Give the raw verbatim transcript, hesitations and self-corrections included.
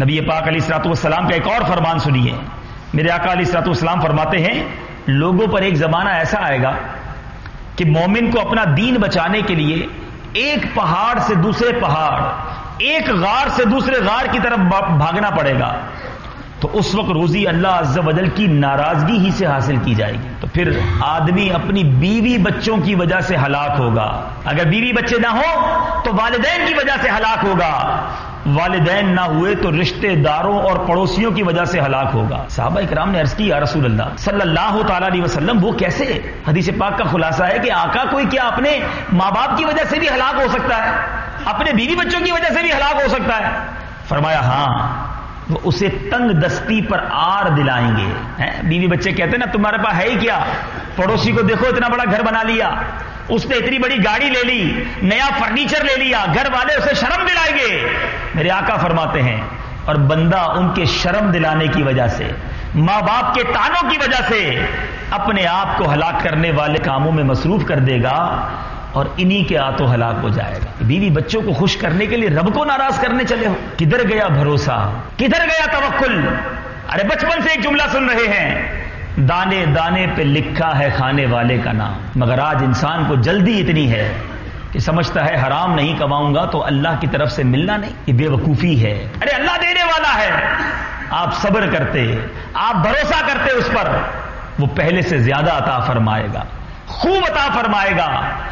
نبی پاک علیہ الصلوۃ والسلام کا ایک اور فرمان سنیے. میرے آقا علیہ الصلوۃ والسلام فرماتے ہیں لوگوں پر ایک زمانہ ایسا آئے گا کہ مومن کو اپنا دین بچانے کے لیے ایک پہاڑ سے دوسرے پہاڑ، ایک غار سے دوسرے غار کی طرف بھاگنا پڑے گا. تو اس وقت روزی اللہ عز و جل کی ناراضگی ہی سے حاصل کی جائے گی. تو پھر آدمی اپنی بیوی بچوں کی وجہ سے ہلاک ہوگا. اگر بیوی بچے نہ ہوں تو والدین کی وجہ سے ہلاک ہوگا. والدین نہ ہوئے تو رشتہ داروں اور پڑوسیوں کی وجہ سے ہلاک ہوگا. صحابہ کرام نے عرض کی یا رسول اللہ صلی اللہ تعالی علیہ وسلم وہ کیسے؟ حدیث پاک کا خلاصہ ہے کہ آقا کوئی کیا اپنے ماں باپ کی وجہ سے بھی ہلاک ہو سکتا ہے، اپنے بیوی بچوں کی وجہ سے بھی ہلاک ہو سکتا ہے؟ فرمایا ہاں، وہ اسے تنگ دستی پر آر دلائیں گے. بیوی بچے کہتے ہیں نا تمہارے پاس ہے ہی کیا، پڑوسی کو دیکھو اتنا بڑا گھر بنا لیا، اس نے اتنی بڑی گاڑی لے لی، نیا فرنیچر لے لیا، گھر والے اسے شرم دلائیں گے. میرے آقا فرماتے ہیں اور بندہ ان کے شرم دلانے کی وجہ سے، ماں باپ کے طعنوں کی وجہ سے اپنے آپ کو ہلاک کرنے والے کاموں میں مصروف کر دے گا اور انہی کے ہاتھوں ہلاک ہو جائے گا. بیوی بچوں کو خوش کرنے کے لیے رب کو ناراض کرنے چلے ہو. کدھر گیا بھروسہ، کدھر گیا توکل؟ ارے بچپن سے ایک جملہ سن رہے ہیں، دانے دانے پہ لکھا ہے کھانے والے کا نام. مگر آج انسان کو جلدی اتنی ہے کہ سمجھتا ہے حرام نہیں کماؤں گا تو اللہ کی طرف سے ملنا نہیں. یہ بے وقوفی ہے. ارے اللہ دینے والا ہے، آپ صبر کرتے، آپ بھروسہ کرتے اس پر، وہ پہلے سے زیادہ عطا فرمائے گا، خوب عطا فرمائے گا.